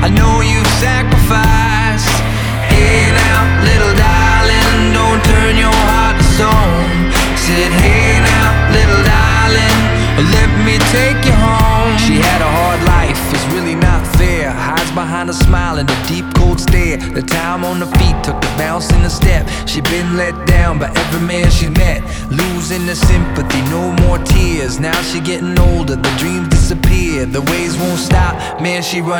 I know you've sacrificed. Hey now, little darling, don't turn your heart to stone. Said, hey now, little darling, let me take you home. She had a hard life, it's really not fair. Hides behind a smile and a deep cold stare. The time on the feet took the bounce in the step. She been let down by every man she met. Losing the sympathy, no more tears. Now she getting older, the dreams disappear. The waves won't stop, man, she run